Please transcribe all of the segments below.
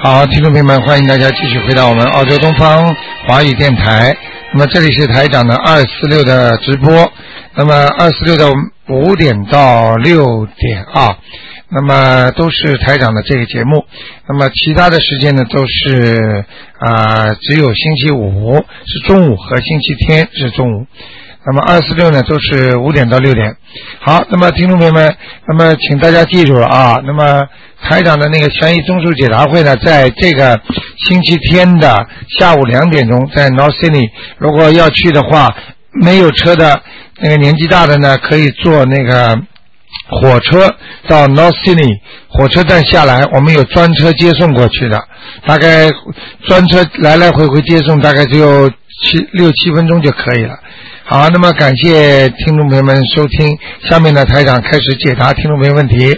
好，听众朋友们，欢迎大家继续回到我们澳洲东方华语电台。那么这里是台长的246的直播，那么246的5点到6点啊，那么都是台长的这个节目。那么其他的时间呢，都是只有星期五是中午和星期天是中午。那么246呢都是5点到6点。好，那么听众朋友们，那么请大家记住了啊，那么台长的那个权益综述解答会呢，在这个星期天的下午2点钟在 North Sydney， 如果要去的话，没有车的那个年纪大的呢，可以坐那个火车到 North Sydney 火车站下来，我们有专车接送过去的，大概专车来来回回接送大概只有6、7分钟就可以了。好，那么感谢听众朋友们收听，下面呢台长开始解答听众朋友问题。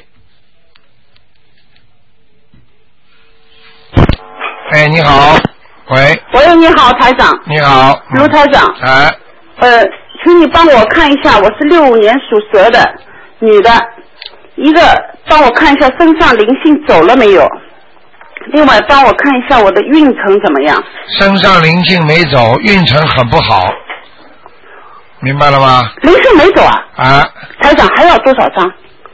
哎，你好，喂。 喂，你好，台长。 你好， 卢台长。 哎。 请你帮我看一下，我是65年属蛇的女的，一个帮我看一下身上灵性走了没有，另外帮我看一下我的运程怎么样。 身上灵性没走，运程很不好，明白了吗？ 灵性没走啊？ 啊。 台长还要多少张？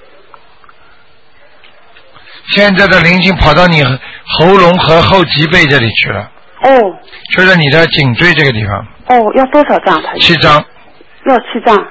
现在的灵性跑到你喉咙和后脊背这里去了。 哦。 就是你的颈椎这个地方。 哦，要多少张？台长 7张。 要7张。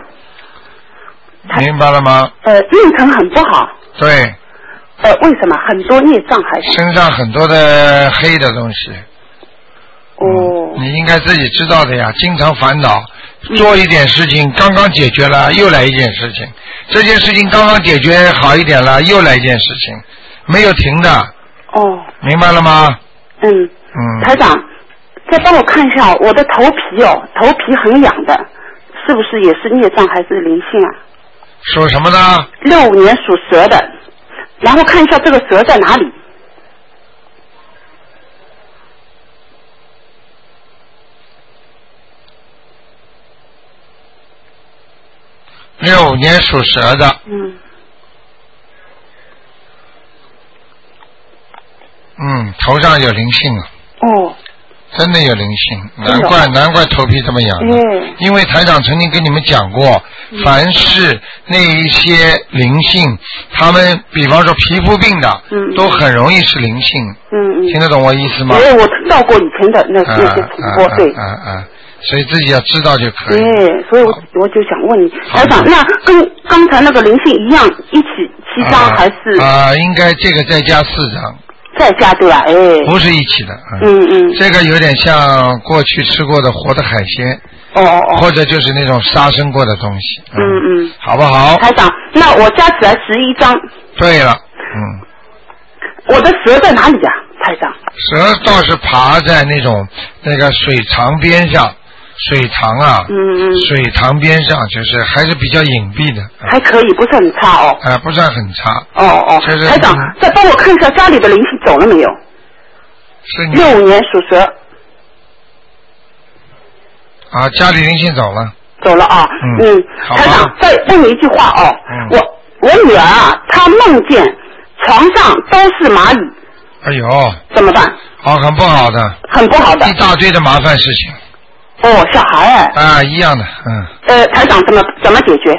明白了吗？ 运程很不好。 对。 为什么？很多孽障还是？ 身上很多的黑的东西。 哦。 你应该自己知道的呀，经常烦恼，做一点事情刚刚解决了，又来一件事情，这件事情刚刚解决好一点了，又来一件事情，没有停的。 哦。 明白了吗？ 台长，再帮我看一下我的头皮哦，头皮很痒的，是不是也是孽障还是灵性啊？ 属什么呢 ？65年属蛇的，然后看一下这个蛇在哪里。 65年属蛇的。头上有灵性了。 哦。 真的有灵性，难怪头皮这么痒。因为台长曾经跟你们讲过，凡是那一些灵性，他们比方说皮肤病的，都很容易是灵性。听得懂我意思吗？ 我听到过以前的那些重播，对。 所以自己要知道就可以。 所以我就想问你，台长，那跟刚才那个灵性一样，一起7张还是？ 应该这个再加4张。 再加对吧？ 不是一起的。这个有点像过去吃过的活的海鲜。或者就是那种杀生过的东西。好不好？ 台长，那我加起来11张。 对了。 我的蛇在哪里呀，台长？ 蛇倒是爬在那个水塘边上。水塘啊，水塘边上就是还是比较隐蔽的， 还可以，不是很差哦。 不算很差。就是台长，再帮我看一下家里的灵性走了没有？ 是你 65年属蛇。 家里灵性走了。 走了啊。台长，再问你一句话哦。我女儿啊，她梦见床上都是蚂蚁。 哎呦。 怎么办？ 很不好的。 很不好的。 一大堆的麻烦事情。 小孩一样的。 台长怎么解决？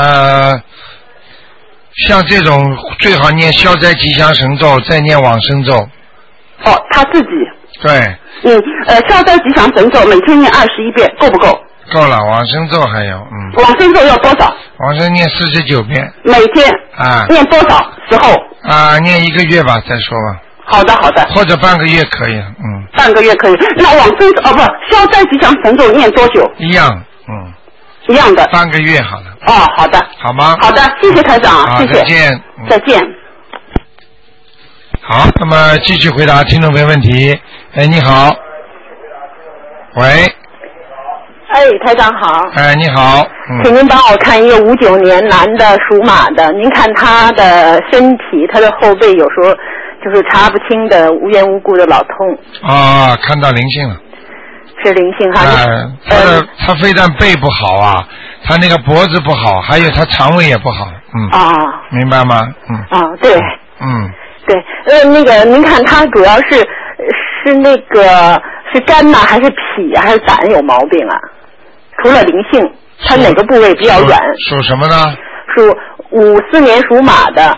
像这种最好念消灾吉祥神咒，再念往生咒。 他自己。 对。 消灾吉祥神咒每天念21遍，够不够？ 够了，往生咒还有。 往生咒要多少？ 往生念49遍。 每天。念多少时候？ 念1个月吧，再说吧。 好的。 或者半个月可以。 半个月可以。那往生消灾吉祥神咒念多久？ 一样。 一样的。 半个月好了。 好的。 好吗？ 好的，谢谢台长。谢谢。 再见。 再见。 好，那么继续回答听众朋友问题。你好。喂。 台长好。 你好。 请您帮我看一个59年男的属马的，您看他的身体，他的后背有时候就是查不清的无缘无故的老痛。 看到灵性了。 是灵性哈。 他非但背不好啊，他那个脖子不好，还有他肠胃也不好。明白吗？ 对。 对， 那个您看他主要是那个是肝呐，还是脾还是胆有毛病啊？除了灵性，他哪个部位比较软？ 属什么呢？ 属54年属马的。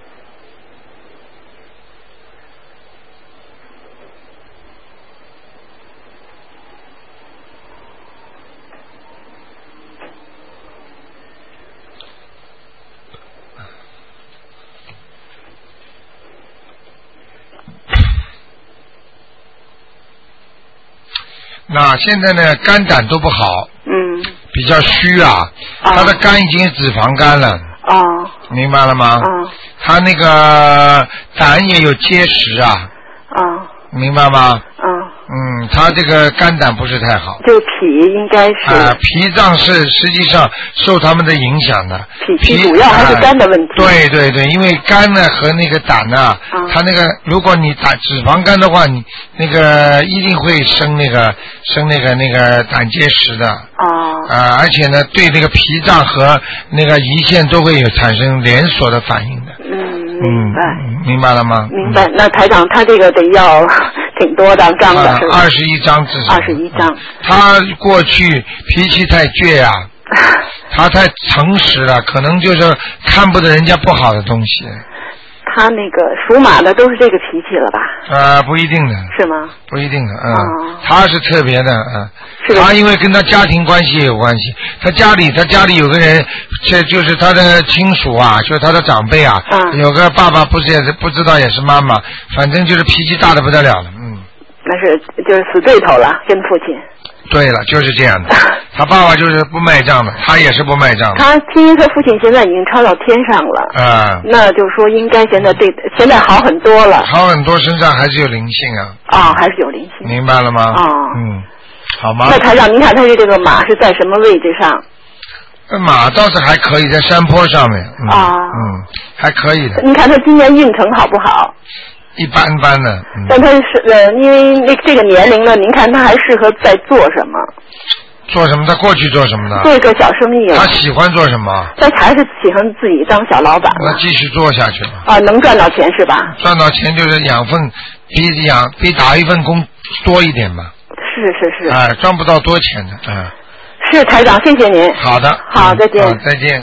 那现在呢，肝胆都不好，比较虚啊，他的肝已经是脂肪肝了，明白了吗？他那个胆也有结石啊，明白吗？他这个肝胆不是太好， 就脾应该是脾脏是实际上受他们的影响的， 脾主要还是肝的问题。 对对对，因为肝呢和那个胆呢，它那个如果你打脂肪肝的话，你那个一定会生那个胆结石的。而且呢，对那个脾脏和那个胰腺都会有产生连锁的反应的。明白了吗？ 明白。那台长，他这个得要挺多张的，是吧 ？21张至少。 21张。 他过去脾气太倔啊，他太诚实了，可能就是看不得人家不好的东西。 他那个属马的都是这个脾气了吧？ 不一定的。 是吗？ 不一定的，他是特别的，他因为跟他家庭关系也有关系，他家里有个人，这就是他的亲属啊，就是他的长辈啊，有个爸爸不知道也是妈妈，反正就是脾气大的不得了了， 那是就是死对头了，跟父亲。 对了，就是这样的。他爸爸就是不卖账的，他也是不卖账的。 他听说他父亲现在已经超到天上了。那就是说应该现在好很多了。 好很多，身上还是有灵性啊。 还是有灵性。 明白了吗？好吗？ 那台长，您看他这个马是在什么位置上？ 马倒是还可以，在山坡上面。还可以的。 你看他今年运程好不好？ 一般般的。 但他是因为这个年龄了，您看他还适合在做什么？ 做什么？他过去做什么的？ 做一个小生意。 他喜欢做什么？ 他还是喜欢自己当小老板。 那继续做下去吧。 能赚到钱是吧？ 赚到钱就是养分比打一份工多一点嘛。 是。 赚不到多钱的。 是台长，谢谢您。 好的。 好，再见。 再见。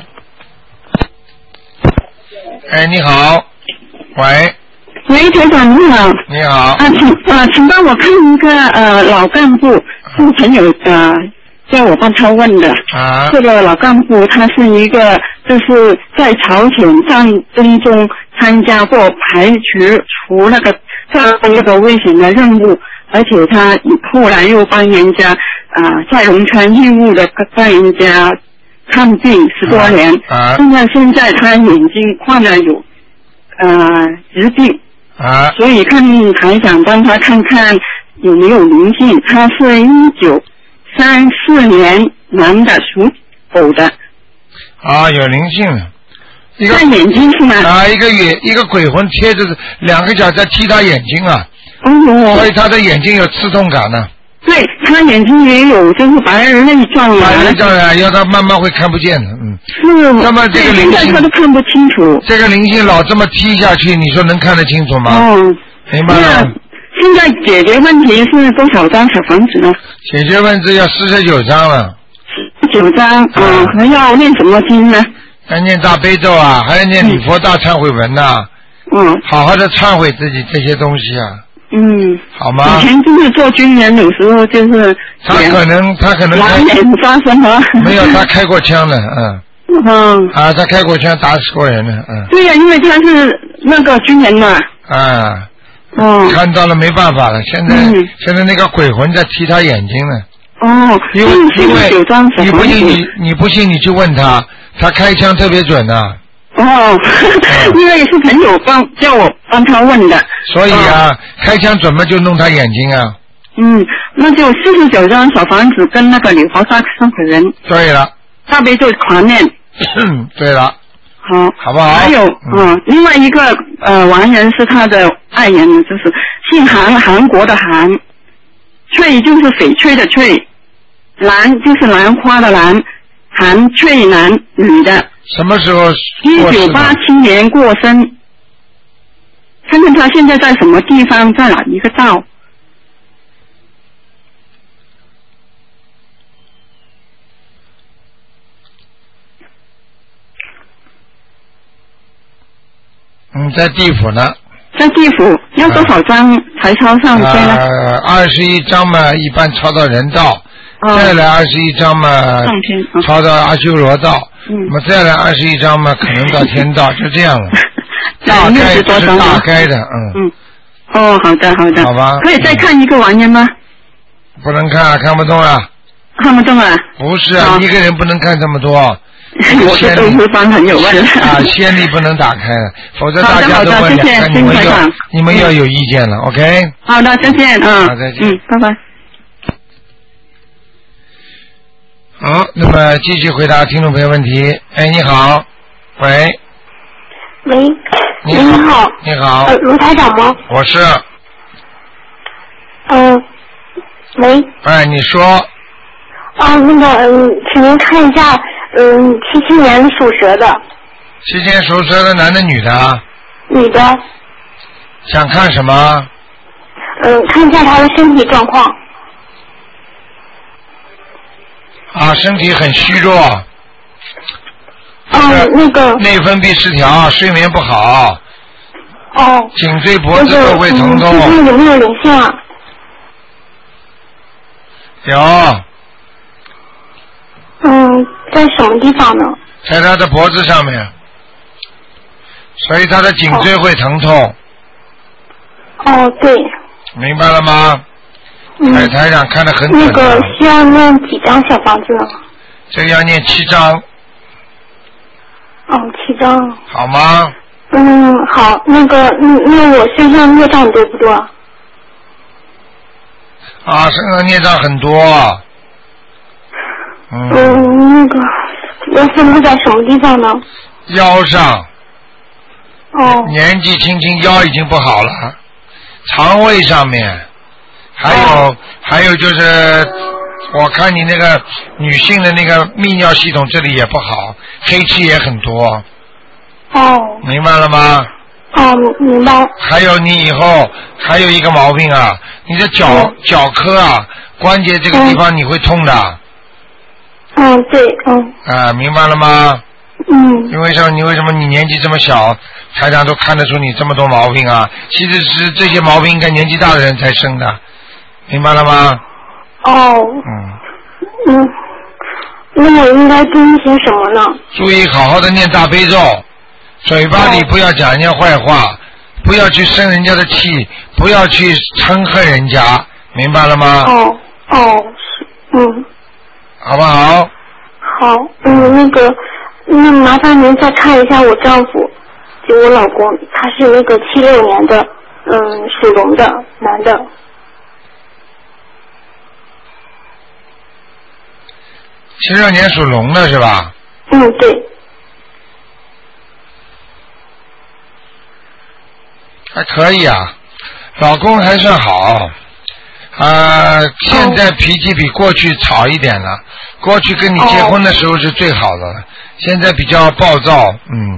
你好。喂。 喂，台长你好。 你好。 请帮我看一个老干部，是朋友叫我帮他问的。这个老干部他是一个就是在朝鲜战争中参加过排除那个危险的任务，而且他后来又帮人家在龙川义务的帮人家看病10多年。现在他眼睛患了有疾病。所以看台长帮他看看有没有灵性。他是1934年男的，属狗的。 有灵性了。 在眼睛是吗？ 一个鬼魂贴着2个脚在踢他眼睛啊。所以他的眼睛有刺痛感呢。 对，他眼睛也有就是白内障啊。 白内障啊，要他慢慢会看不见的。 是。 那么这个灵性， 现在他都看不清楚。 这个灵性老这么踢下去，你说能看得清楚吗？明白了。 现在解决问题是多少张小房子呢？ 解决问题要49张了。 49张。还要念什么经呢？ 要念大悲咒啊，还要念礼佛大忏悔文呐。好好的忏悔自己这些东西啊。好吗？ 以前就是做军人，有时候就是他可能两眼发生了。 没有，他开过枪的。他开过枪，打死过人的。 对呀，因为他是那个军人嘛。看到了，没办法了。现在那个鬼魂在踢他眼睛呢。因为你不信你去问他，他开枪特别准的。因为是朋友叫我帮他问的。 所以开枪准嘛就弄他眼睛啊。 那就49张小房子跟那个礼佛大忏悔文。 对了。 大悲咒狂念。 对了。好不好？ 还有另外一个亡人是他的爱人，就是姓韩，韩国的韩，翠就是翡翠的翠，兰就是兰花的兰，韩翠兰，女的。 什么时候 ？1987年过生。 看看他现在在什么地方，在哪一个道？ 在地府呢。 在地府要多少张才抄上去呢 ？21张嘛，一般抄到人道，再来21张嘛，抄到阿修罗道，那么再来21张嘛，可能到天道，就这样了。大概是大概的， 哦，好的，好的。 好吧。 可以再看一个玩意吗？ 不能看，看不动啊。 看不动啊？ 不是啊，一个人不能看这么多。 我的豆腐方很有问题啊，先例不能打开的，否则大家都问两个，你们要有意见了 ，OK？ 好的，再见， 好，再见， 拜拜。 好，那么继续回答听众朋友问题。哎，你好，喂。 喂， 你好，你好。 卢台长吗？ 我是。 喂。 哎，你说。 请您看一下，77年属蛇的。 77年属蛇的男的女的？ 女的。 想看什么？ 看一下他的身体状况。 啊，身体很虚弱。 那个。 内分泌失调，睡眠不好。 哦。 颈椎脖子都会疼痛。 身上有没有灵性啊？ 有。 在什么地方呢？ 在他的脖子上面，所以他的颈椎会疼痛。 哦，对。 明白了吗？台长看得很准。 那个需要念几张小房子呢？ 这个要念7张。 7张。 好吗？ 好，那我身上孽障多不多？ 啊，身上孽障很多。 要分布在什么地方呢？ 腰上。年纪轻轻腰已经不好了，肠胃上面，还有就是，我看你那个女性的那个泌尿系统这里也不好，黑气也很多。明白了吗？ 明白。 还有你以后还有一个毛病啊，你的脚科啊，关节这个地方你会痛的。 对， 明白了吗？因为你为什么你年纪这么小，台长都看得出你这么多毛病啊？其实是这些毛病应该年纪大的人才生的，明白了吗？ 那我应该注意些什么呢？ 注意好好的念大悲咒，嘴巴里不要讲人家坏话，不要去生人家的气，不要去嗔恨人家，明白了吗？好不好？ 好，那麻烦您再看一下我丈夫，就我老公，他是那个76年的，属龙的男的。 76年属龙的是吧？ 对。 还可以啊，老公还算好。现在脾气比过去好一点了，过去跟你结婚的时候是最好的，现在比较暴躁，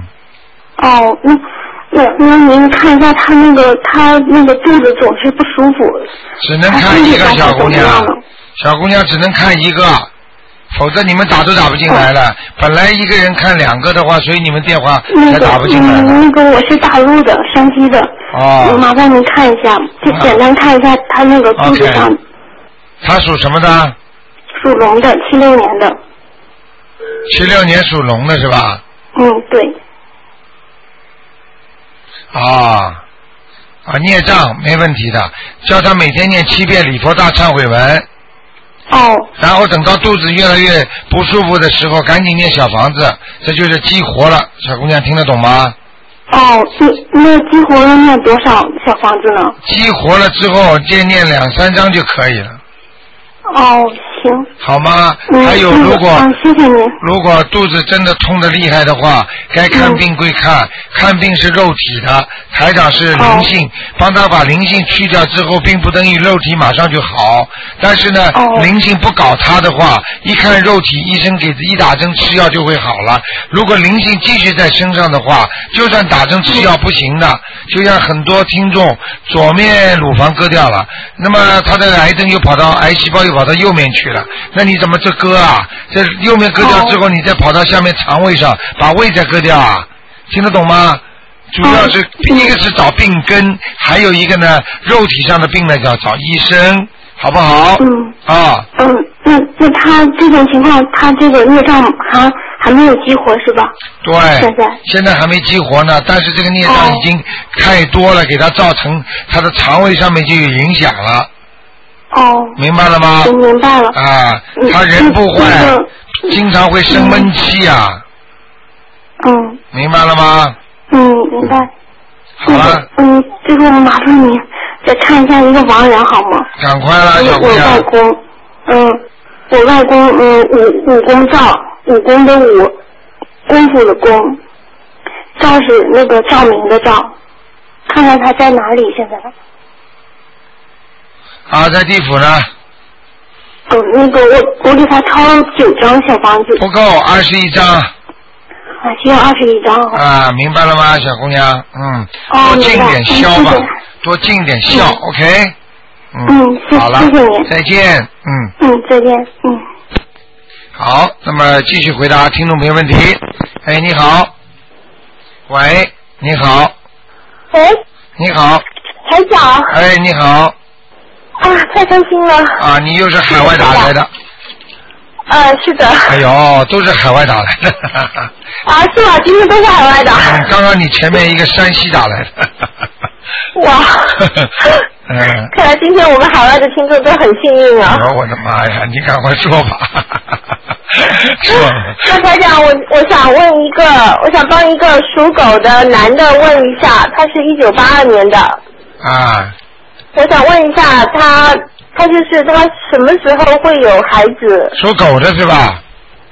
那您看一下他那个肚子总是不舒服。 只能看一个小姑娘，小姑娘只能看一个，否则你们打都打不进来了。本来一个人看2个的话，所以你们电话才打不进来了。 我是大陆的，山西的。麻烦您看一下，就简单看一下他那个肚子上。 他属什么的？ 属龙的，76年的。 76年属龙的是吧？ 对。 孽障没问题的，叫他每天念7遍礼佛大忏悔文。然后等到肚子越来越不舒服的时候，赶紧念小房子，这就是激活了。小姑娘听得懂吗？ 那激活了念多少小房子呢？ 激活了之后，再念2-3张就可以了。 行， 好吗？还有如果谢谢你。 如果肚子真的痛得厉害的话，该看病归看，看病是肉体的，台长是灵性，帮他把灵性去掉之后，并不等于肉体马上就好。但是呢，灵性不搞他的话，一看肉体，医生给一打针吃药就会好了。如果灵性继续在身上的话，就算打针吃药不行的。就像很多听众左面乳房割掉了，那么他的癌症又跑到癌细胞又跑到右面去了，那你怎么这割啊？这右面割掉之后，你再跑到下面肠胃上把胃再割掉啊？听得懂吗？主要是一个是找病根，还有一个呢，肉体上的病呢要找医生，好不好？ 那他这种情况，他这个孽障还没有激活是吧？ 对，现在还没激活呢，但是这个孽障已经太多了，给他造成他的肠胃上面就有影响了。明白了吗？ 明白了。 他人不坏，经常会生闷气啊。明白了吗？ 明白。 好了。 最后麻烦你再看一下一个亡人好吗？ 赶快了，小姑娘。 我外公，我外公，武功照，武功的武，功夫的功，照是那个照明的照，看看他在哪里现在。 在地府呢。 那个我给他抄了9张小房子。 不够，21张。 需要21张。 明白了吗，小姑娘？多尽点孝吧，多尽点孝 ，OK。好了， 谢谢你， 再见。 再见。 好，那么继续回答听众朋友问题。你好。喂，你好。 喂。 你好。 台长。 你好。 太开心了。 你又是海外打来的。 是的。 哎呦，都是海外打来的。 是吗？今天都是海外的。 刚刚你前面一个山西打来的。 哇。看来今天我们海外的听众都很幸运啊。 我的妈呀，你赶快说吧。 那台长，我想问一个，我想帮一个属狗的男的问一下，他是1982年的。我想问一下他就是他什么时候会有孩子？ 属狗的是吧？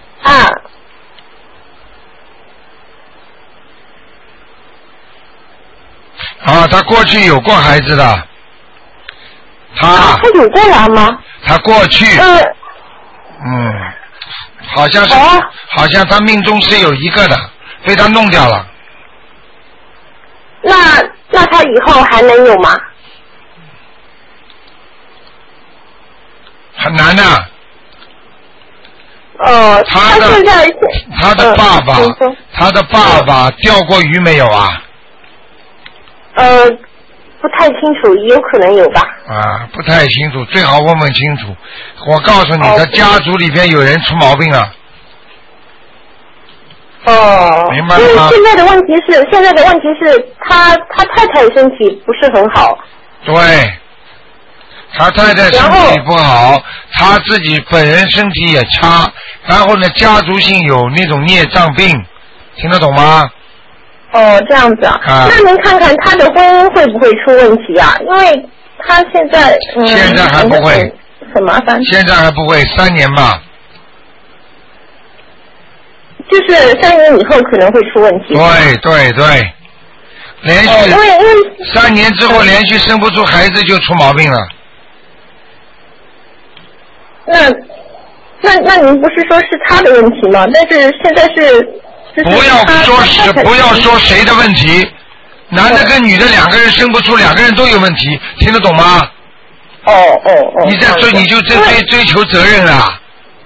他过去有过孩子的。 他有过来吗？ 他过去。好像是，好像他命中是有一个的，被他弄掉了。 那他以后还能有吗？ 很难的。他的爸爸钓过鱼没有啊？ 不太清楚，也有可能有吧。 不太清楚，最好问问清楚。我告诉你，他家族里边有人出毛病了。明白了吗？ 现在的问题是他太太身体不是很好。 对。他太太身体不好，他自己本人身体也差，然后呢，家族性有那种孽障病，听得懂吗？ 这样子啊。那您看看他的婚姻会不会出问题啊？因为他现在现在还不会， 很麻烦。 现在还不会，3年吧。 就是3年以后可能会出问题。 对，连续3年之后连续生不出孩子就出毛病了。 那您不是说是他的问题吗？但是现在是不要说谁的问题，男的跟女的2个人生不出，2个人都有问题，听得懂吗？你就追求责任了。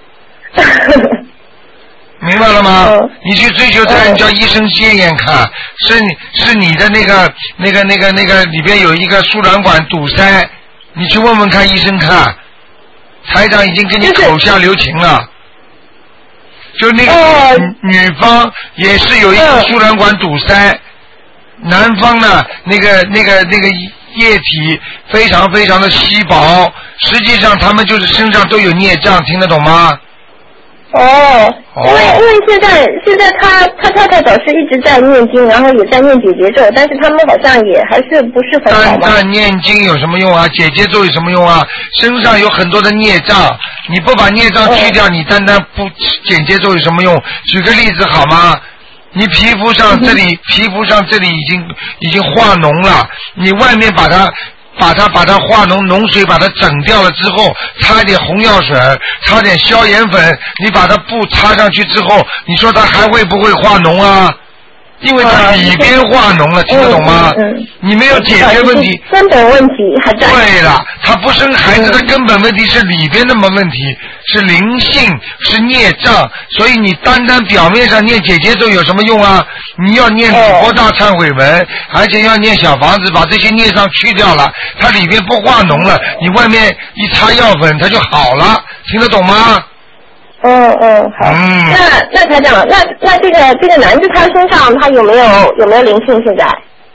明白了吗？你去追求责任，叫医生检验看，是你的那个里边有一个输卵管堵塞，你去问问看医生看。台长已经给你口下留情了，就那个女方也是有一个输卵管堵塞，男方呢那个液体非常非常的稀薄，实际上他们就是身上都有孽障，听得懂吗？ 因为现在他太太倒是一直在念经，然后也在念解结咒，但是他们好像也还是不是很好嘛。 但念经有什么用啊？解结咒有什么用啊？身上有很多的孽障， 你不把孽障去掉，你单单不剪节奏有什么用？举个例子好吗？你皮肤上这里已经化脓了，你外面把它化脓水把它整掉了之后，擦一点红药水，擦点消炎粉，你把它布擦上去之后，你说它还会不会化脓啊？因为它里边化脓了，听得懂吗？你没有解决问题， 根本问题还在。 对了，他不生孩子的根本问题是里边的问题，是灵性，是孽障。所以你单单表面上念解结咒有什么用啊？你要念礼佛大忏悔文，而且要念小房子，把这些孽障去掉了，它里边不化脓了，你外面一擦药粉，它就好了，听得懂吗？ 好。那台长，那这个男的他身上他有没有灵性？现在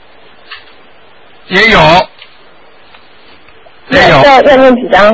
也有。 要念几张？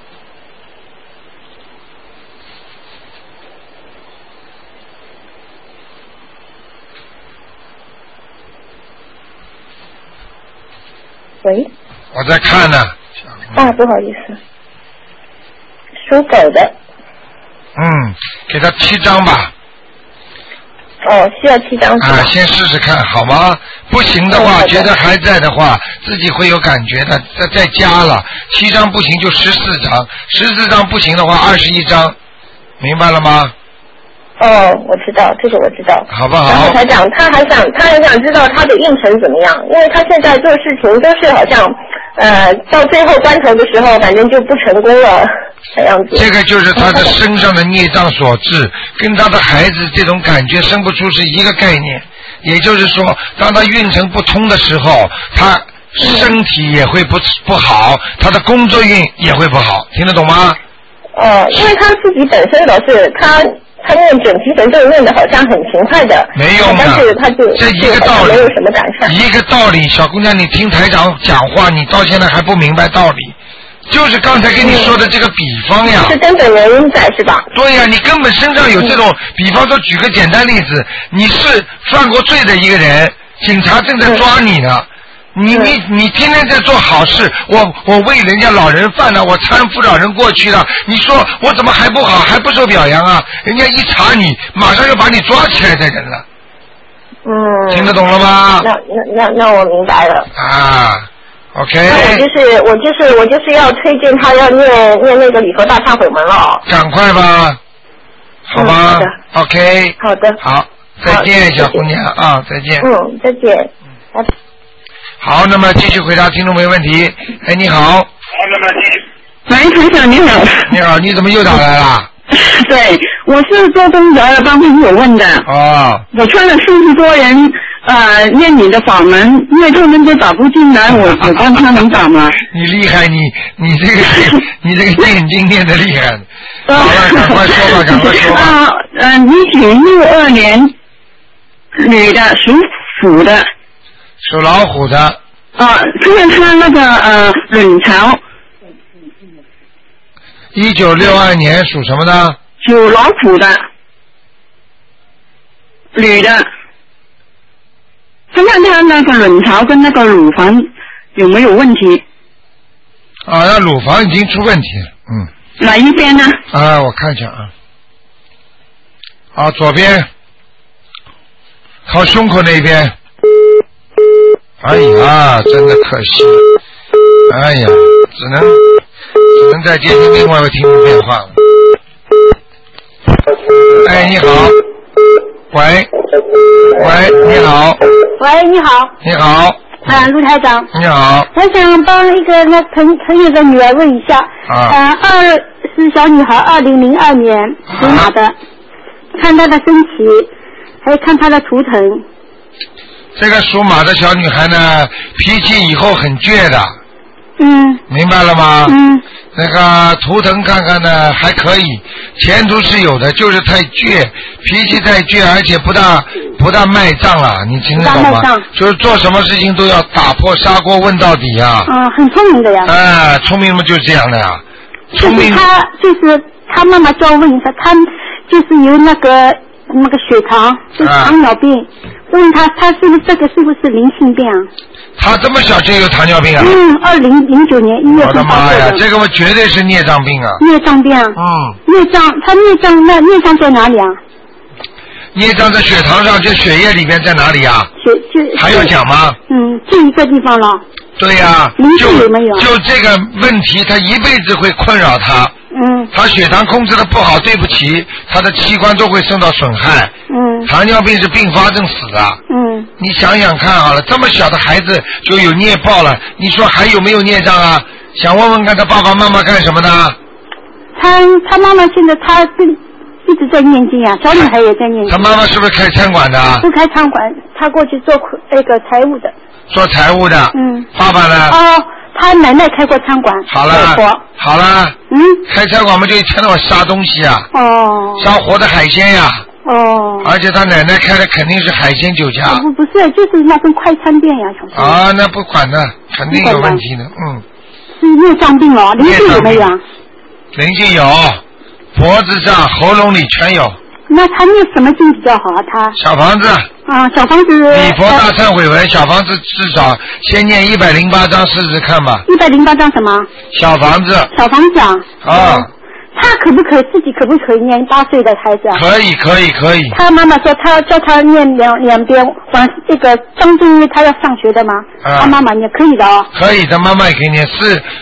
喂。 我在看呢。 不好意思，属狗的。 给他7张吧。 需要7张。 先试试看好吗？不行的话，觉得还在的话，自己会有感觉的，再加了。7张不行就14张，14张不行的话21张，明白了吗？ 我知道，这个我知道。 好不好？ 然后台长，他还想知道他的运程怎么样，因为他现在做事情都是好像到最后关头的时候，反正就不成功了。 这个就是他的身上的孽障所致，跟他的孩子这种感觉生不出是一个概念。也就是说，当他运程不通的时候，他身体也会不好，他的工作运也会不好，听得懂吗？ 因为他自己本身老是他念准提神咒念的好像很勤快的， 没用的， 但是他就这一个道理， 没有什么改善。 一个道理，小姑娘，你听台长讲话，你到现在还不明白道理。就是刚才跟你说的这个比方呀， 是根本原因在是吧？ 对呀，你根本身上有这种，比方说举个简单例子，你是犯过罪的一个人，警察正在抓你呢，你天天在做好事，我为人家老人犯了，我搀扶老人过去了，你说我怎么还不好，还不受表扬啊？人家一查你，马上就把你抓起来的人了。听得懂了吗？ 那我明白了。 OK。 那我就是要推荐他要念那个礼佛大忏悔文了。 赶快吧，好吧。 好的 OK。 好的。 好，再见，小姑娘啊，再见。 再见。 好，那么继续回答听众没问题。你好。 喂，台长你好。 你好，你怎么又打来了？ 对，我是做功德的，帮朋友问的。我劝了40多人念你的法门，因为他们都打不进来，我帮他们打嘛。 你厉害，你这个念经念的厉害。好了，赶快说吧，赶快说吧。 1962年女的，属虎的。 属老虎的。 看他那个卵巢。 1962年属什么的？ 属老虎的，女的。看看他那个卵巢跟那个乳房有没有问题？ 那乳房已经出问题了。 哪一边呢？ 我看一下左边，靠胸口那边。哎呀，真的可惜。哎呀，只能再接听另外一位听众电话了。你好。喂，你好。 喂，你好。 你好。 卢台长。 你好。 我想帮一个朋友的女儿问一下。是小女孩，2002年属马的，看她的身体，还有看她的图腾。 这个属马的小女孩呢，脾气以后很倔的。明白了吗？那个图腾看看呢，还可以，前途是有的，就是太倔，脾气太倔，而且不大卖账了，你听得懂吗？就是做什么事情都要打破砂锅问到底啊。 很聪明的呀。 聪明嘛就是这样的呀。聪明。 就是他妈妈叫我问一下，他就是有那个血糖，就是糖尿病，问他是不是灵性病啊？ 他这么小就有糖尿病啊 ？2009年1月份。 我的妈呀，这个我绝对是孽障病啊！ 孽障病。孽障，他孽障在哪里啊？ 孽障在血糖上，就血液里面在哪里啊？还要讲吗？ 这一个地方了。 对呀，就这个问题，他一辈子会困扰他。他血糖控制的不好，对不起，他的器官都会受到损害。糖尿病是并发症死的。你想想看好了，这么小的孩子就有孽报了，你说还有没有孽障啊？想问问看他爸爸妈妈干什么呢？ 他妈妈现在他一直在念经啊，小女孩也在念经。 他妈妈是不是开餐馆的？ 不开餐馆，他过去做那个财务的。 做财务的。爸爸呢？ 他奶奶开过餐馆。 好了。好了。开餐馆嘛，就一天到晚杀东西啊。杀活的海鲜呀。而且他奶奶开的肯定是海鲜酒家。 不是，就是那种快餐店呀，小时那不管的，肯定有问题的。 是孽障病了，灵性有没有啊？ 灵性有，脖子上、喉咙里全有。 那他念什么经比较好啊？他小房子。 小房子。 礼佛大忏悔文，小房子至少先念108章试试看吧。 108章什么？ 小房子。 小房子啊。他自己可不可以念8岁的孩子啊？ 可以。 他妈妈说他叫他念两遍，这个张正月他要上学的吗？他妈妈念可以的哦。 可以的，妈妈也可以念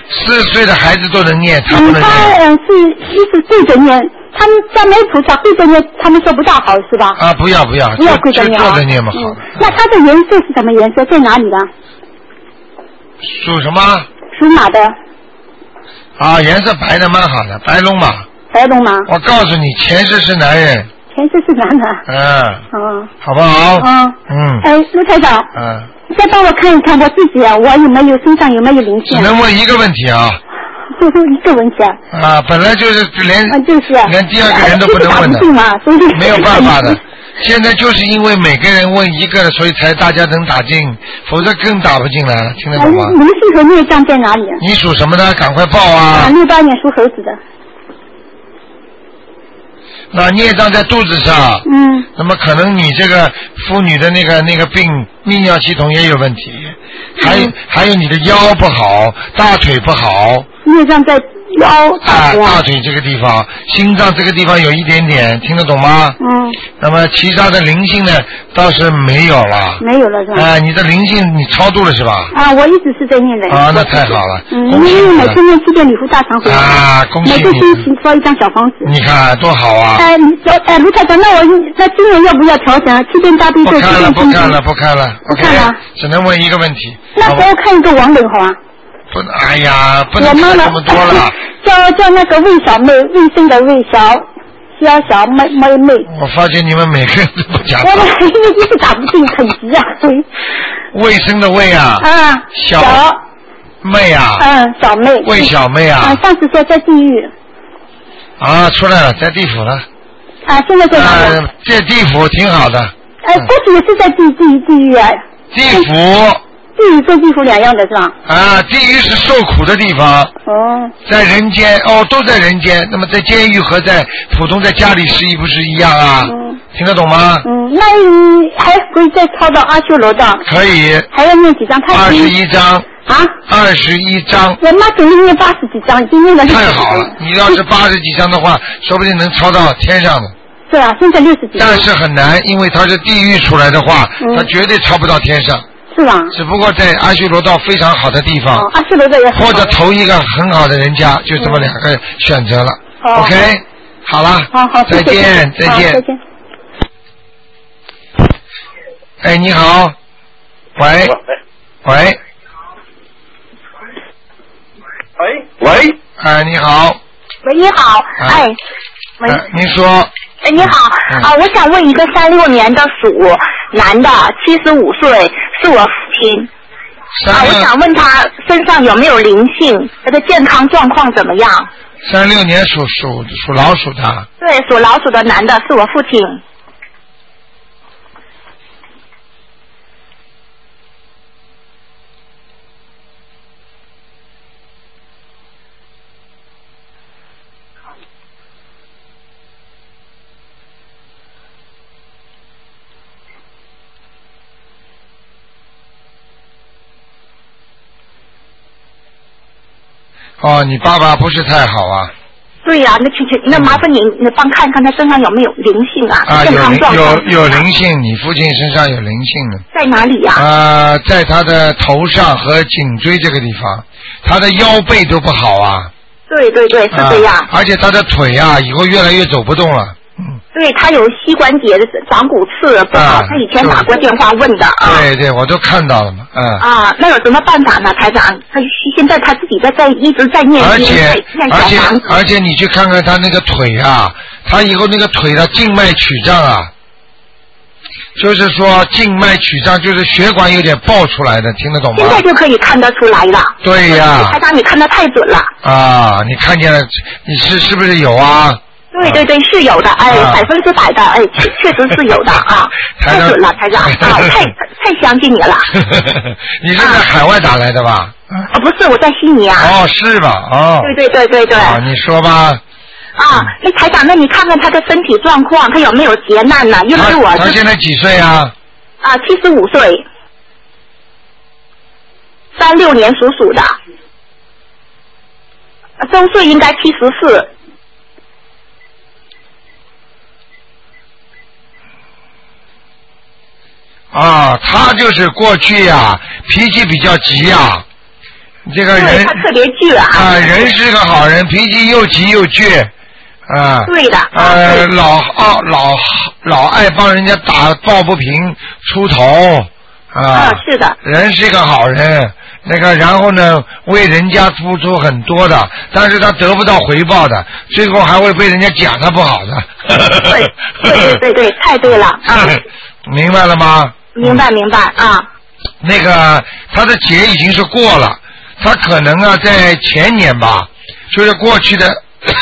，4岁的孩子都能念，他不能念。 他是一直对着念。他们家没菩萨跪着念，他们说不大好是吧？ 不要跪着念，坐着念嘛好。 那它的颜色是什么颜色？在哪里呢？ 属什么？ 属马的。 颜色白的蛮好的，白龙马。 白龙马。 我告诉你，前世是男人。 前世是男的。 好不好？ 卢台长。再帮我看一看我自己啊，我有没有身上有没有灵性？ 只能问一个问题啊。 一个问题本来就是连第二个人都不能问的，没有办法的。现在就是因为每个人问一个，所以才大家能打进，否则更打不进来了，听得懂吗？ 灵性和孽障在哪里？ 你属什么的？赶快报啊 ！68年属猴子的。 那孽障在肚子上。那么可能你这个妇女的那个病，泌尿系统也有问题，还有你的腰不好，大腿不好。 孽障在腰大腿这个地方，心脏这个地方有一点点，听得懂吗？那么其他的灵性呢，倒是没有了。 没有了是吧？ 你的灵性你超度了是吧？ 我一直是在念的。 那太好了。 因为每天念7遍礼佛大忏悔。 恭喜你。 每个星期烧一张小房子。 你看多好啊！ 卢台长，那今年要不要调整7遍大悲咒？ 不看了。只能问一个问题。 那给我看一个亡人好啊。 不能看这么多了。 叫那个魏小妹，卫生的魏小妹。 我发现你们每个人都不讲。 我因为一直打不进，很急啊。 卫生的卫啊。小妹啊。 小妹。 魏小妹啊。 上次说在地狱。 出来了，在地府了。 现在在哪里？ 在地府挺好的。 过去也是在地狱啊。 地府。 地狱跟地府两样的是吧？ 地狱是受苦的地方。在人间都在人间。那么在监狱和在普通在家里是不是一样啊？听得懂吗？ 那你还可以再抄到阿修罗道。 可以。 还要念几张 ？21张。21张。 我妈给你念80几张，已经念了60几张。 太好了，你要是80几张的话，说不定能抄到天上的。 对啊，现在60几张。 但是很难，因为他是地狱出来的话，他绝对抄不到天上。 是吧？ 只不过在阿修罗道非常好的地方， 阿修罗道也好， 或者投一个很好的人家，就这么两个选择了。OK， 好了， 好， 再见。 再见。 你好，喂。你好。 喂，你好。 您说。 你好，我想问一个36年的属男的，75岁，是我父亲。我想问他身上有没有灵性，他的健康状况怎么样 ？36年属老鼠的。 对，属老鼠的男的是我父亲。 哦，你爸爸不是太好啊。 对呀、那麻烦你帮看看他身上有没有灵性啊？ 啊， 健康状况有灵性，你父亲身上有灵性的。 在哪里呀？ 在他的头上和颈椎这个地方，他的腰背都不好啊。 对，是这样。 而且他的腿啊，以后越来越走不动了。 对，他有膝关节的长骨刺不好，他以前打过电话问的啊。 对，我都看到了嘛， 那有什么办法呢，台长？他现在他自己一直在念经， 而且你去看看他那个腿啊，他以后那个腿的静脉曲张啊，就是说静脉曲张就是血管有点爆出来的，听得懂吗？ 现在就可以看得出来了。对呀。台长，你看得太准了。 你看见了，你是不是有啊？ 对，是有的，100%的，确实是有的啊，太准了，台长太相信你了。 你是在海外打来的吧？ 不是，我在悉尼啊。 是吧？ 对。 你说吧。 那台长，那你看看他的身体状况，他有没有劫难呢？因为他现在几岁啊 ？75岁，36年属鼠的，周岁应该74。 他就是过去呀，脾气比较急呀，这个人他特别倔啊。 人是个好人，脾气又急又倔。 对的。 老爱帮人家抱不平出头。 是的。 人是个好人，然后呢，为人家付出很多的，但是他得不到回报的，最后还会被人家讲他不好的。 对，太对了啊。 明白了吗？ 明白啊。 他的劫已经是过了，他可能在前年吧，就是过去的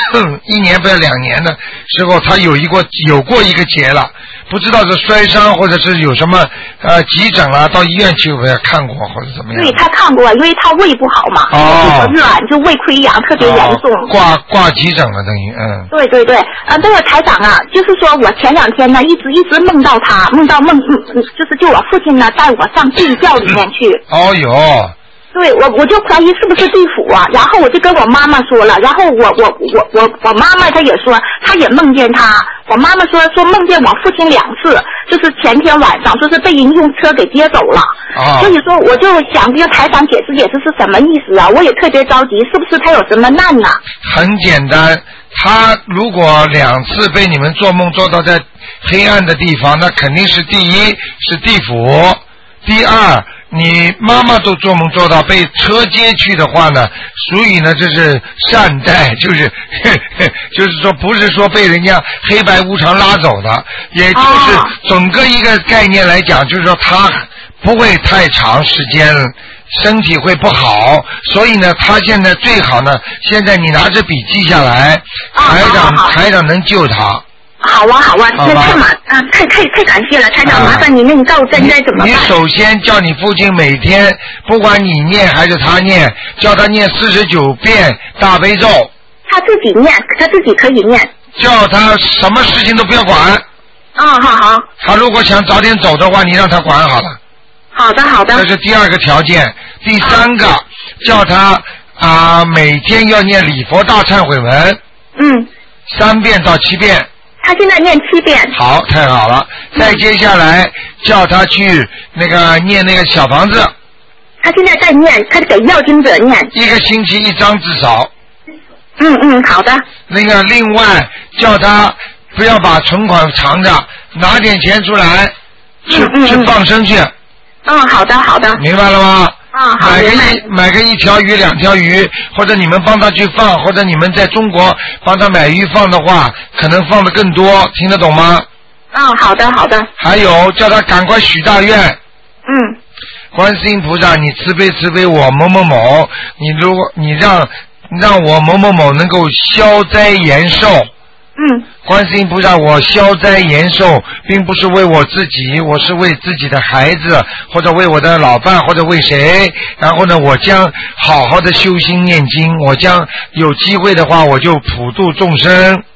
1年不是2年的时候，他有过一个劫了，不知道是摔伤或者是有什么急诊啊，到医院去看过或者怎么样。 对，他看过，因为他胃不好嘛，就胃溃疡特别严重， 挂急诊了等于。 对，这个台长啊，就是说我前2天呢一直梦到他，就是我父亲呢带我上地窖里面去。对，我就怀疑是不是地府啊，然后我就跟我妈妈说了，然后我妈妈她也说，她也梦见他，我妈妈说梦见我父亲2次，就是前天晚上就是被人用车给接走了。所以说我就想跟台长解释是什么意思啊，我也特别着急，是不是他有什么难呢？ 很简单，他如果2次被你们做梦做到在黑暗的地方，那肯定是第一是地府，第二你妈妈都做梦做到被车接去的话呢，所以呢这是善待，就是说不是说被人家黑白无常拉走的，也就是整个一个概念来讲，就是说他不会太长时间身体会不好，所以呢他现在最好呢，现在你拿着笔记下来，台长能救他。 好啊，那太感谢了，台长，麻烦你，那你告诉我应该怎么办？ 你首先叫你父亲每天，不管你念还是他念，叫他念49遍大悲咒。 他自己念，他自己可以念。 叫他什么事情都不要管。 好。 他如果想早点走的话，你让他管好了。 好的。 这是第2个条件。第3个，叫他每天要念礼佛大忏悔文。3遍到7遍。 他现在念7遍。 好，太好了。再接下来叫他去念那个小房子。 他现在在念，他给要经者念。 1个星期1张至少。 好的。 另外叫他不要把存款藏着，拿点钱出来去放生去。 好的。 明白了吗？买个1条鱼2条鱼，或者你们帮他去放，或者你们在中国帮他买鱼放的话，可能放的更多，听得懂吗？ 好的。 还有叫他赶快许大愿。观世音菩萨，你慈悲我某某某，你让我某某某能够消灾延寿。观世音菩萨，我消灾延寿并不是为我自己，我是为自己的孩子，或者为我的老伴，或者为谁，然后呢我将好好的修心念经，我将有机会的话我就普度众生。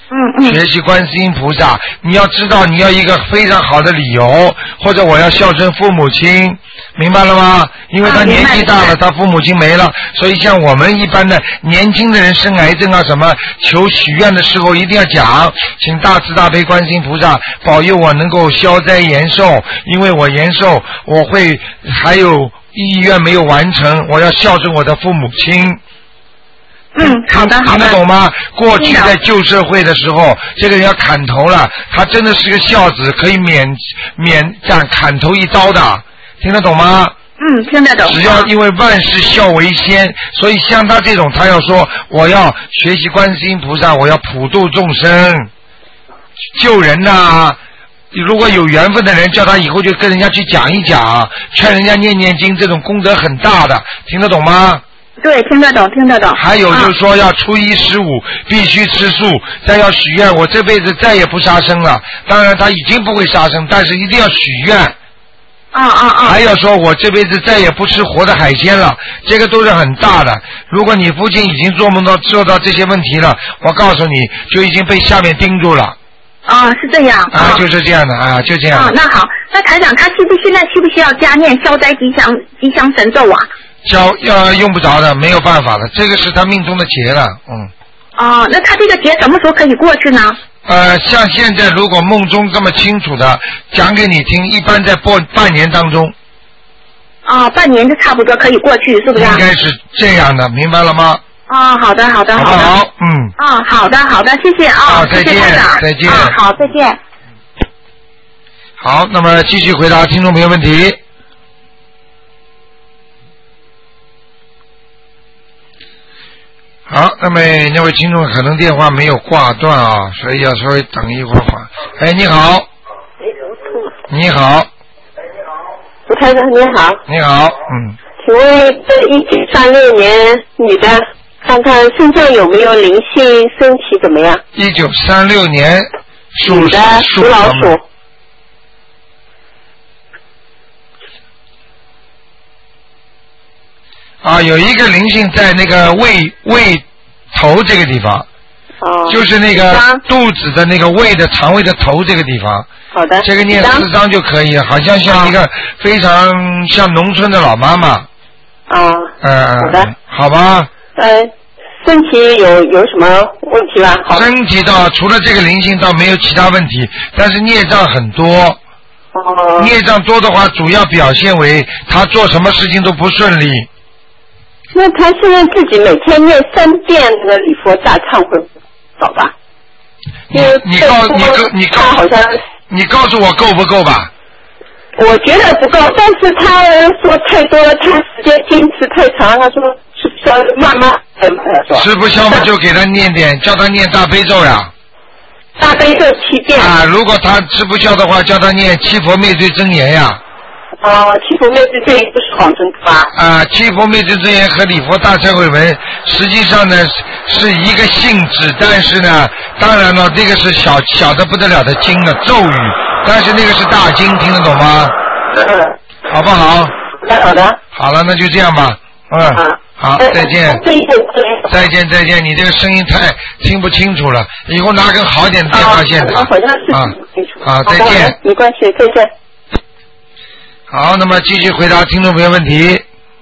学习观世音菩萨，你要知道你要一个非常好的理由，或者我要孝顺父母亲，明白了吗？因为他年纪大了，他父母亲没了，所以像我们一般的年轻的人生癌症啊什么，求许愿的时候一定要讲，请大慈大悲观世音菩萨保佑我能够消灾延寿，因为我延寿我会还有意愿没有完成，我要孝顺我的父母亲。 好的。 听得懂吗？过去在旧社会的时候，这个人要砍头了，他真的是个孝子，可以免砍头一刀的，听得懂吗？ 听得懂。 只要因为万事孝为先，所以像他这种，他要说我要学习观世音菩萨，我要普度众生，救人呐。如果有缘分的人，叫他以后就跟人家去讲一讲，劝人家念念经，这种功德很大的，听得懂吗？ 对，听得懂。 还有就是说要初一15必须吃素，再要许愿我这辈子再也不杀生了，当然他已经不会杀生，但是一定要许愿。还要说我这辈子再也不吃活的海鲜了，这个都是很大的。如果你父亲已经做到这些问题了，我告诉你就已经被下面盯住了。 是这样。 就是这样的就这样。 那好，那台长他现在需不需要加念消灾吉祥神咒啊？ 用不着的，没有办法的，这个是他命中的劫了。 那他这个劫什么时候可以过去呢？ 像现在如果梦中这么清楚的讲给你听，一般在半年当中。 半年就差不多可以过去，是不是？ 应该是这样的，明白了吗？ 好的。 好不好？ 好的，谢谢啊。 再见。再见。 好，再见。 好，那么继续回答听众朋友问题。好，那么那位听众可能电话没有挂断所以要稍微等一会儿。你好。你好。 吴台长你好。 你好。 请问这1936年女的，看看身上有没有灵性，身体怎么样 ？1936年属老鼠。 有一个灵性在那个胃头这个地方，就是那个肚子的那个胃的肠胃的头这个地方。 好的。 这个念4章就可以，好像一个非常像农村的老妈妈。 好的。 好吧。 身体有什么问题吗？ 身体倒除了这个灵性倒没有其他问题，但是孽障很多。孽障多的话，主要表现为他做什么事情都不顺利。 那他现在自己每天念3遍那个礼佛大忏悔好吧？ 你告诉我够不够吧？ 我觉得不够，但是他说太多了，他时间坚持太长，他说是需要慢慢吃不消嘛，就给他念点，叫他念大悲咒呀。 大悲咒7遍。 如果他吃不消的话，叫他念七佛灭罪真言呀。 七佛灭罪真言不是往生吧？ 七佛灭罪真言和礼佛大忏悔文实际上呢是一个性质，但是呢，当然了，这个是小的不得了的经的咒语，但是那个是大经，听得懂吗？好不好？ 好的。 好了，那就这样吧。好，再见。再见，你这个声音太听不清楚了，以后拿根好一点的电话线打。好，再见。 没关系，再见。 好，那么继续回答听众朋友问题。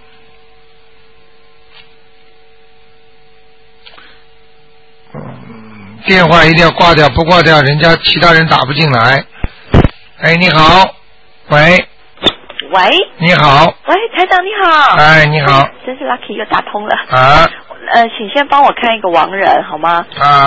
电话一定要挂掉，不挂掉人家其他人打不进来。你好。喂。你好。 喂，台长你好。 你好。 真是 lucky 又打通了。请先帮我看一个亡人好吗？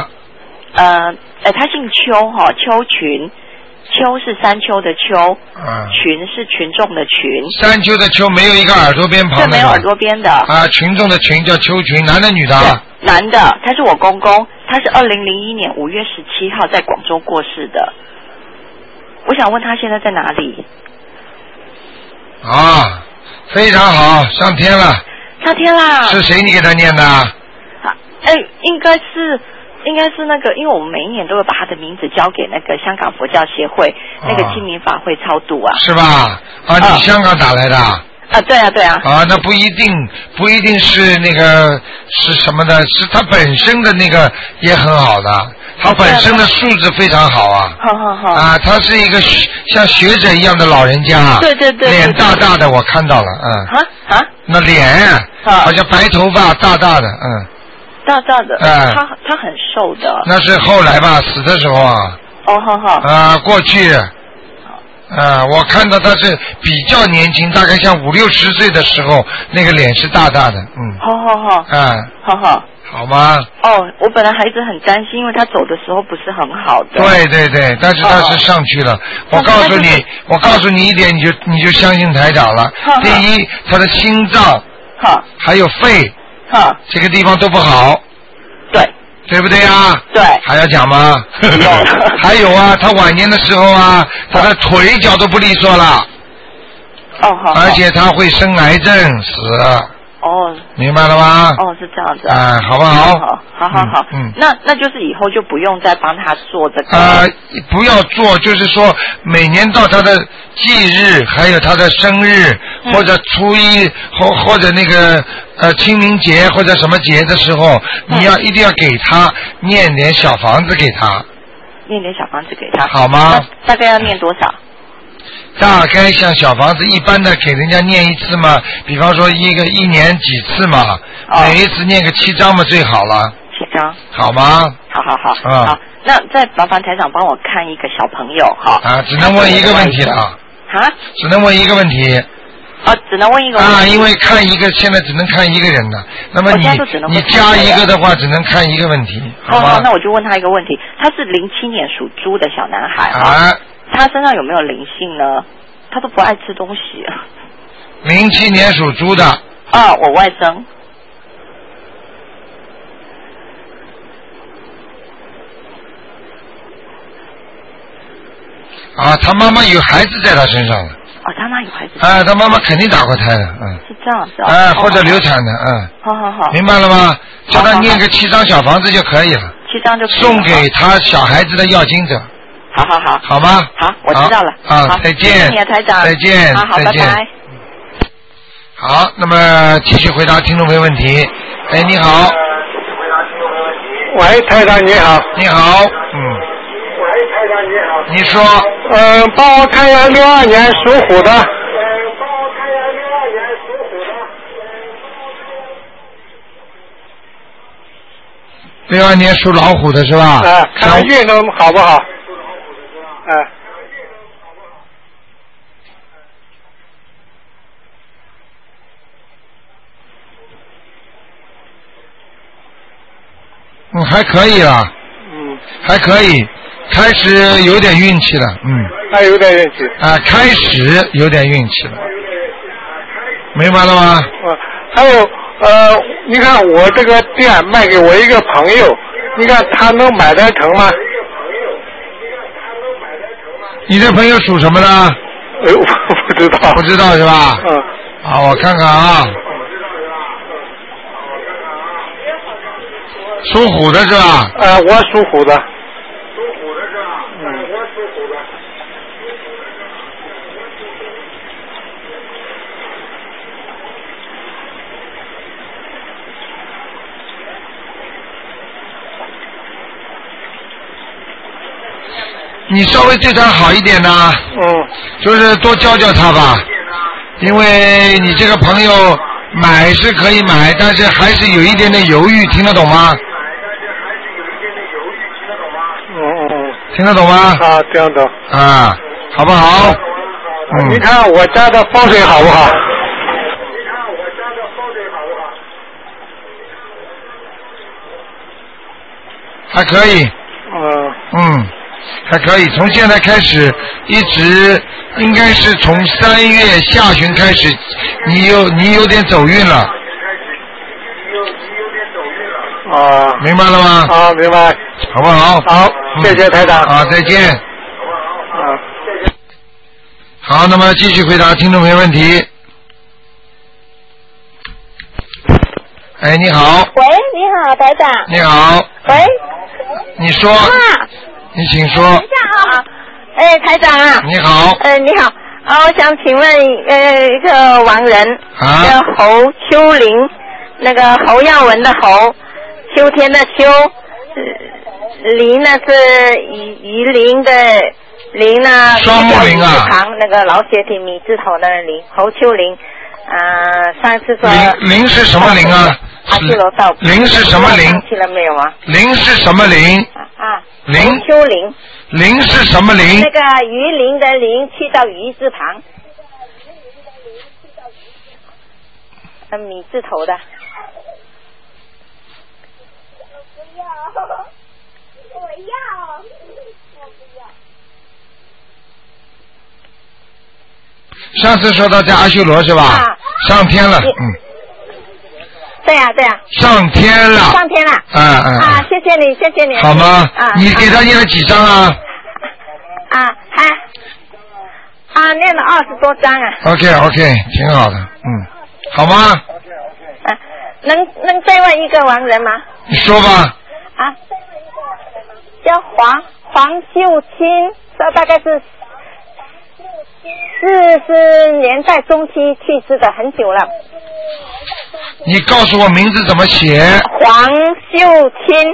他姓邱邱群。秋是山丘的丘，群是群众的群。山丘的丘没有一个耳朵边旁的。对，没有耳朵边的。 群众的群叫丘群，男的女的？ 男的，他是我公公，他是2001年5月17号在广州过世的。我想问他现在在哪里？ 非常好，上天了。 上天啦！ 是谁你给他念的？ 应该是那个，因为我们每一年都会把他的名字交给那个香港佛教协会那个清明法会超度啊。是吧？ 你香港打来的？ 对啊。 那不一定是那个是什么的，是他本身的那个也很好的， 他本身的素质非常好啊。 好。 啊，他是一个像学者一样的老人家。 对。 脸大大的，我看到了，那脸好像白头发大大的， 大大的。他很瘦的。 那是后来吧，死的时候啊。 好。 过去。我看到他是比较年轻，大概像50-60岁的时候，那个脸是大大的， 好。 好吗？ 我本来还一直很担心，因为他走的时候不是很好的。 对，但是他是上去了。我告诉你一点，你就相信台长了。第一，他的心脏，还有肺，这个地方都不好。对不对啊？ 对。 还要讲吗？还有啊，他晚年的时候啊，他的腿脚都不利索了。 好。 而且他会生癌症死。明白了吗？ 是这样子。 好不好？ 好。那就是以后就不用再帮他做这个。 不要做，就是说每年到他的忌日，还有他的生日，或者初一或者那个清明节或者什么节的时候，你一定要给他念点小房子给他。 念点小房子给他。 好吗？ 大概要念多少？ 大概像小房子一般的给人家念一次嘛，比方说一年几次嘛，每一次念个7章嘛最好了。 7章。 好吗？ 好。那再麻烦台长帮我看一个小朋友哈。 只能问一个问题了。只能问一个问题。 只能问一个问题。 因为看一个现在只能看一个人的，那么你加一个的话只能看一个问题。 好，那我就问他一个问题，他是07年属猪的小男孩他身上有没有灵性呢？他都不爱吃东西。 07年属猪的。 我外甥。 他妈妈有孩子在他身上了。 他妈有孩子。 他妈妈肯定打过胎的。 是这样子。 或者流产的。 好。 明白了吗？叫他念个7张小房子就可以了。 7张就可以了。 送给他小孩子的要经者。 好。 好吗？ 好，我知道了。 再见。 谢谢你啊，台长。 再见。 好，拜拜。 好，那么继续回答听众朋友问题。你好。 喂，台长你好。 你好。 喂，台长你好。 你说。 帮我看一下62年属虎的。 62年属老虎的是吧？ 看运动好不好？ 还可以了。还可以，开始有点运气了。 还有点运气。 开始有点运气了。明白了吗？ 还有你看我这个店卖给我一个朋友，你看他能买得成吗？ 你这朋友属什么的？ 我不知道。 不知道是吧？我看看啊。属虎的是吧？ 我属虎的。 你稍微对他好一点呢。就是多教教他吧，因为你这个朋友买是可以买，但是还是有一点点犹豫，听得懂吗？听得懂吗？ 听得懂。 好不好？ 你看我家的风水好不好？ 还可以。还可以，从现在开始一直应该是从3月下旬开始，你有点走运了。明白了吗？ 明白。 好不好？ 好，谢谢台长。 再见。好，那么继续回答听众朋友问题。你好。 喂，你好，台长。 你好。 喂。 你说。你请说。 等一下啊，台长啊。 你好。 你好，我想请问一个亡人，叫侯秋玲，那个侯耀文的侯，秋天的秋， 林呢是鱼鳞的林呢， 双木林啊， 旁那个老写体米字头的林，侯秋林。上次说林是什么林啊？ 阿修罗道。 林是什么林？ 上去了没有啊？ 林是什么林？林。 侯秋林。 林是什么林？ 那个鱼鳞的鳞去到鱼字旁。米字头的。我要。 上次说到在阿修罗是吧？上天了， 对呀。 上天了。 上天了。谢谢你，谢谢你。 好吗？你给他念了几张啊？ 念了20多张啊。 OK， 挺好的，好吗？ 能再问一个亡人吗？ 你说吧。 叫黄秀清，这大概是40年代中期去世的，很久了。 你告诉我名字怎么写？ 黄秀清，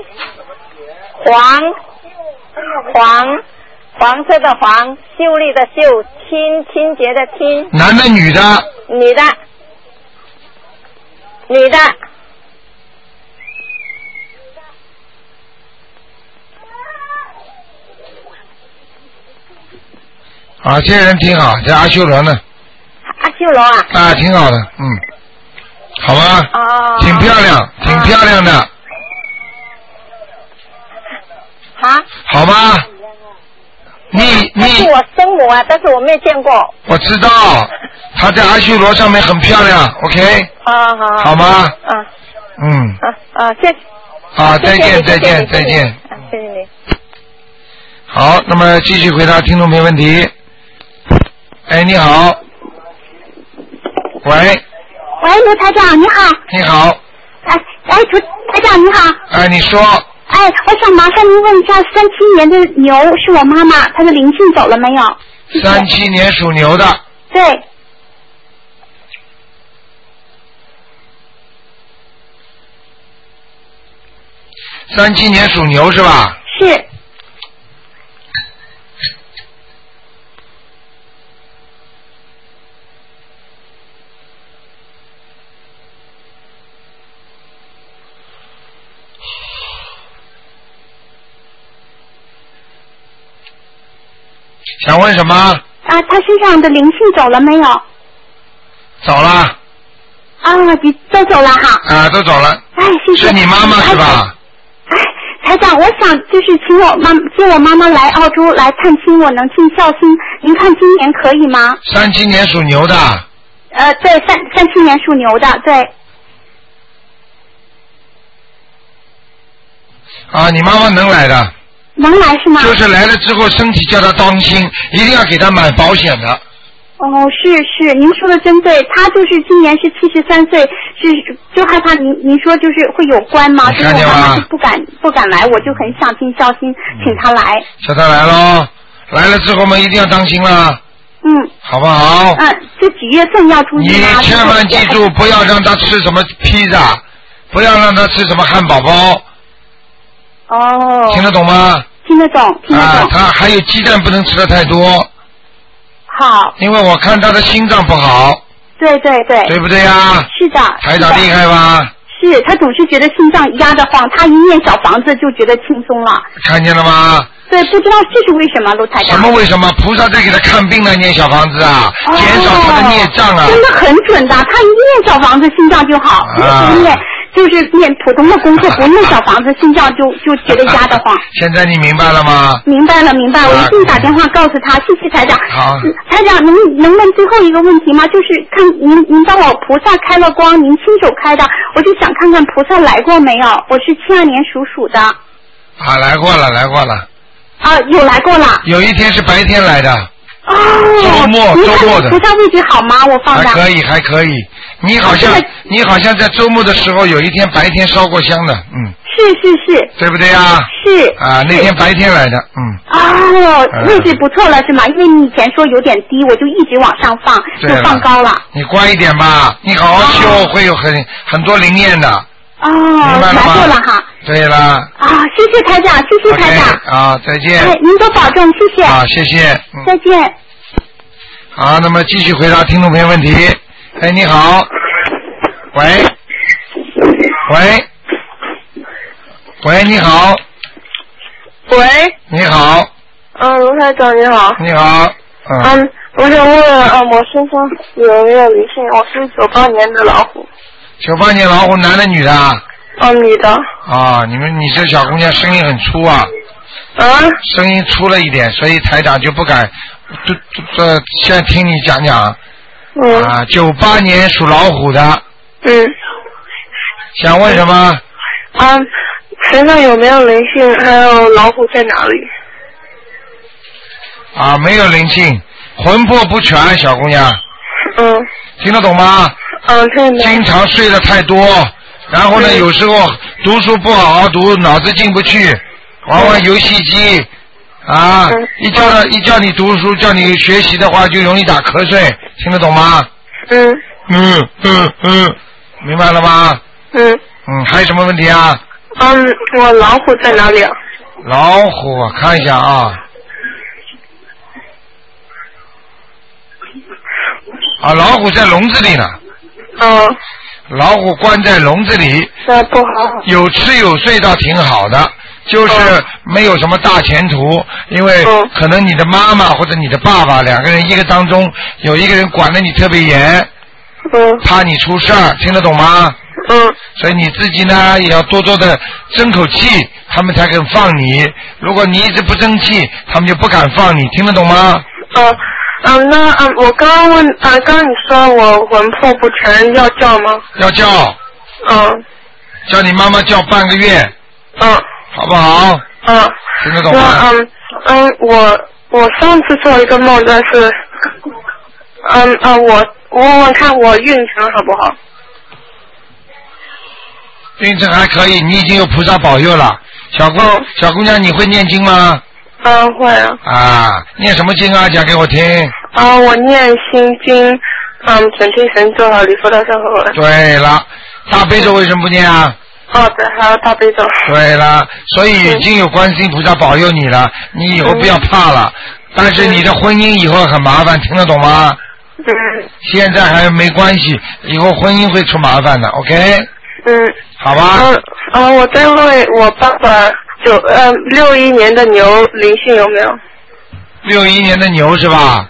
黄色的黄，秀丽的秀，清洁的清。 男的女的？ 女的。 这人挺好，在阿修罗呢。 阿修罗啊？ 挺好的，好吧。挺漂亮的。好吧。 她是我生母啊，但是我没见过。 我知道，她在阿修罗上面很漂亮 ，OK。好吗？ 谢谢。 再见。 谢谢你。 好，那么继续回答听众朋友问题。你好。喂， 卢台长，你好。 你好。 卢台长你好。 你说。 我想麻烦您问一下，37年的牛是我妈妈，她的灵性走了没有 ？37年属牛的。 对。 37年属牛是吧？ 是。 想问什么？ 她身上的灵性走了没有？ 走了。 都走了哈。 都走了。 谢谢。 是你妈妈是吧？ 台长，我想就是接我妈妈来澳洲来探亲，我能尽孝心，您看今年可以吗 ？37年属牛的。 对，37年属牛的，对。 你妈妈能来的。 能来是吗？ 就是来了之后，身体叫她当心，一定要给她买保险的。 是，您说的真对，她就是今年是73岁，就害怕您说就是会有关吗？所以我妈妈是不敢来，我就很想尽孝心，请她来。 叫她来咯，来了之后嘛，一定要当心啦。好不好？ 这几月份要注意吗？ 你千万记住，不要让她吃什么披萨，不要让她吃什么汉堡包。听得懂吗？ 听得懂。 他还有鸡蛋不能吃的太多。 好。 因为我看他的心脏不好。 对。 对不对呀？ 是的。 台长厉害吧？ 是，他总是觉得心脏压得慌，他一念小房子就觉得轻松了。 看见了吗？ 对，不知道这是为什么，卢台长。 什么为什么？菩萨在给他看病呢，念小房子啊，减少他的孽障啊。 真的很准的，他一念小房子心脏就好，一念。就是念普通的功课，不念小房子，心脏就觉得压得慌。 现在你明白了吗？ 明白了，我一定打电话告诉他。谢谢台长。 好， 台长，能问最后一个问题吗？就是看您帮我菩萨开了光，您亲手开的，我就想看看菩萨来过没有。我是72年属鼠的。 来过了。 有来过了。 有一天是白天来的。周末的。 菩萨位置好吗？我放的。 还可以。你好像在周末的时候有一天白天烧过香的， 是， 对不对啊？ 是那天白天来的， 位置不错了是吗？因为你以前说有点低，我就一直往上放，就放高了。你乖一点吧，你好好修，会有很多灵验的。明白了吗？ 对了。 啊，谢谢台长，谢谢台长。 啊，再见。 哎，您多保重，谢谢。 啊，谢谢。 再见。 好，那么继续回答听众朋友问题。哎，你好。喂。喂。喂，你好。 喂。 你好。 卢台长你好。 你好。 我想问我身上有没有灵性？我是98年的老虎。 98年老虎，男的女的？ 女的。 你这小姑娘声音很粗啊。声音粗了一点，所以台长就不敢现在听你讲讲。98年属老虎的。想问什么？ 身上有没有灵性？还有老虎在哪里？ 没有灵性，魂魄不全，小姑娘。听得懂吗？ 听得懂。 经常睡得太多，然后呢，有时候读书不好好读，脑子进不去，玩游戏机一叫你读书，叫你学习的话，就容易打瞌睡，听得懂吗？明白了吗？还有什么问题啊？ 我老虎在哪里啊？ 老虎，我看一下啊。老虎在笼子里呢。老虎关在笼子里。 那不好。 有吃有睡倒挺好的，就是没有什么大前途，因为可能你的妈妈或者你的爸爸两个人一个当中有一个人管得你特别严，怕你出事儿，听得懂吗？所以你自己呢也要多多的争口气，他们才肯放你。如果你一直不争气，他们就不敢放你，听得懂吗？ 我刚刚问刚你说我魂魄不全，要叫吗？ 要叫。叫你妈妈叫半个月。好不好？听得懂吗？ 我上次做一个梦，但是我问问看我运程好不好？ 运程还可以，你已经有菩萨保佑了。小姑娘，你会念经吗？ 会啊。 念什么经啊？讲给我听。 我念心经，准提神咒和礼佛大忏悔文。 对了，大悲咒为什么不念啊？ 对，还有大悲咒。 对了，所以已经有观世音菩萨保佑你了，你以后不要怕了。但是你的婚姻以后很麻烦，听得懂吗？现在还没关系，以后婚姻会出麻烦的 ，OK？好吧。 我再问我爸爸，61年的牛灵性有没有 ？61年的牛是吧？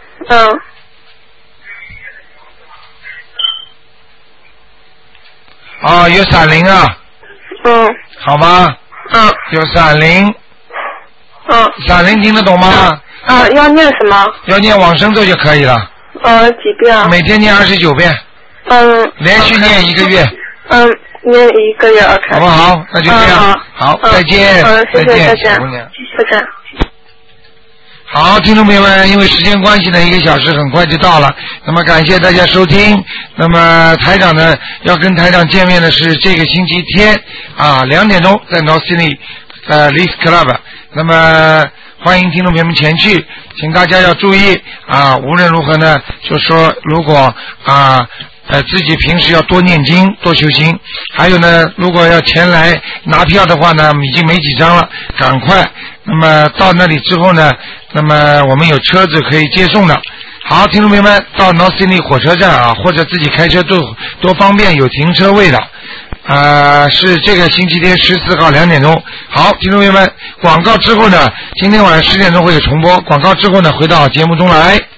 有闪灵啊。好吗？有闪灵。闪灵听得懂吗？ 要念什么？ 要念往生咒就可以了。 几遍？ 每天念29遍。连续念1个月。 念1个月 ，OK。 好不好？那就这样。好，再见。 谢谢，再见。 小姑娘， 再见。 好，听众朋友们，因为时间关系呢，1个小时很快就到了。那么感谢大家收听。那么台长呢，要跟台长见面的是这个星期天2点钟在 North Sydney Leaf Club。那么欢迎听众朋友们前去，请大家要注意无论如何呢，就说如果自己平时要多念经多修心，还有呢如果要前来拿票的话呢，已经没几张了，赶快。那么到那里之后呢，那么我们有车子可以接送的。好，听众朋友们，到 North Sydney 火车站或者自己开车多方便，有停车位的。是这个星期天14号2点钟。好，听众朋友们，广告之后呢，今天晚上10点钟会有重播，广告之后呢，回到节目中来。